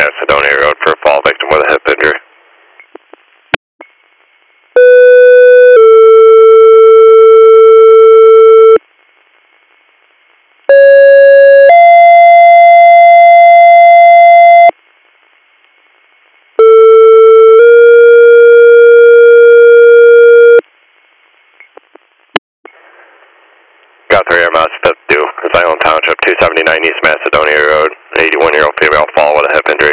Macedonia Road for a fall victim with a hip injury. Got 3 air miles, step 2, Zion Township, 279 East Macedonia Road, an 81-year-old female fall with a hip injury.